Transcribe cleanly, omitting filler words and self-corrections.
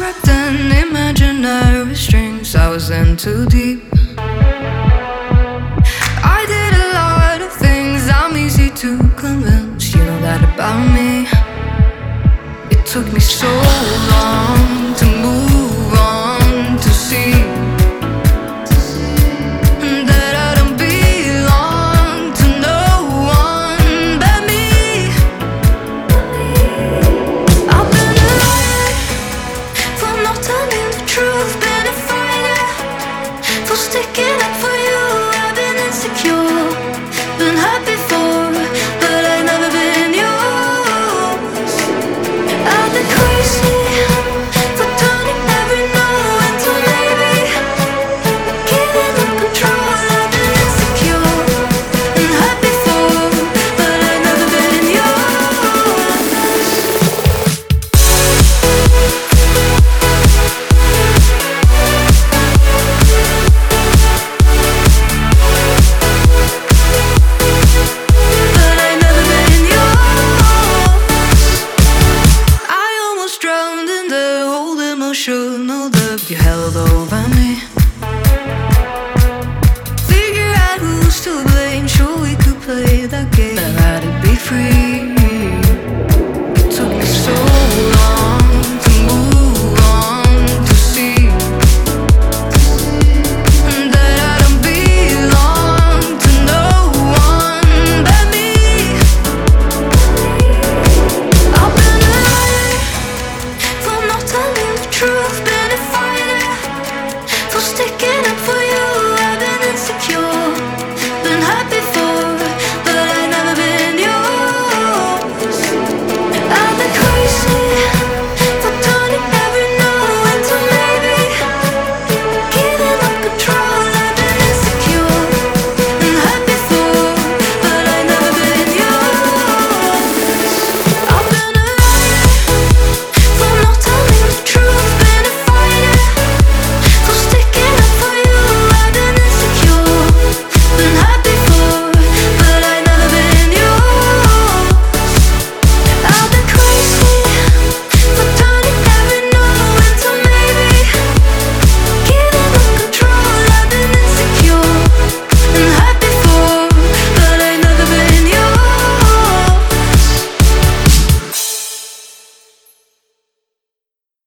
wrapped in imaginary strings. I was in too deep. I did a lot of things I'm easy to convince. You know that about me. It took me so long to move on, to see that I don't belong to no one but me. I've been alive for not telling the truth, been a fighter for sticking up for you. I've been insecure, been hurt before, but I've never been yours. I've been crazy for turning every no into maybe, giving up control. I've been insecure, been hurt before, but I've never been yours. But I've never been yours. I almost drowned in the old emotional depth you held over me. Figure out who's to blame, sure we could play that game and let it be free.